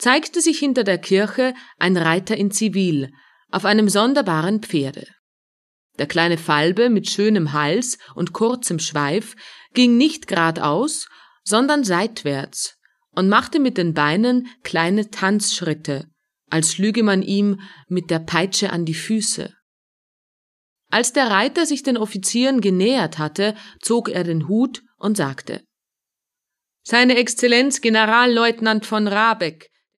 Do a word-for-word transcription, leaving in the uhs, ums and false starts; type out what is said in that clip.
zeigte sich hinter der Kirche ein Reiter in Zivil, auf einem sonderbaren Pferde. Der kleine Falbe mit schönem Hals und kurzem Schweif ging nicht geradeaus, sondern seitwärts und machte mit den Beinen kleine Tanzschritte, als schlüge man ihm mit der Peitsche an die Füße. Als der Reiter sich den Offizieren genähert hatte, zog er den Hut und sagte: »Seine Exzellenz Generalleutnant von Rabeck,